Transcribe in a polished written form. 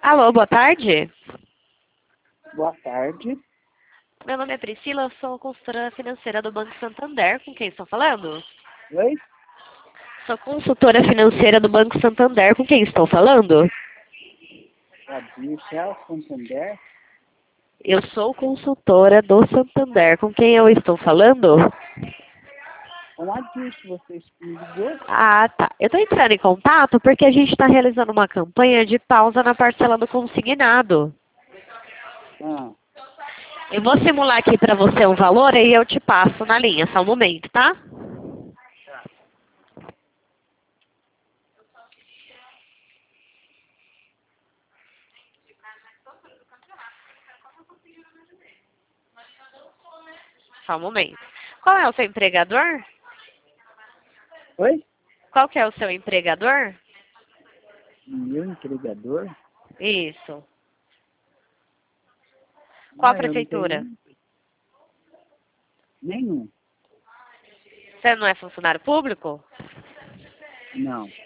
Alô, boa tarde. Boa tarde. Meu nome é Priscila, eu sou consultora financeira do Banco Santander. Com quem estou falando? Oi? Sou consultora financeira do Banco Santander. Com quem estou falando? A Michel Santander. Eu sou consultora do Santander. Com quem eu estou falando? Com a Dilce, você me ligou? Ah, tá. Eu estou entrando em contato porque a gente está realizando uma campanha de pausa na parcela do consignado. Ah, Eu vou simular aqui para você um valor e eu te passo na linha. Só um momento, tá? Só um momento. Qual é o seu empregador? oi? Qual que é o seu empregador? Meu entregador? Isso. Qual a Eu não prefeitura? tenho nenhum. Você não é funcionário público? Não.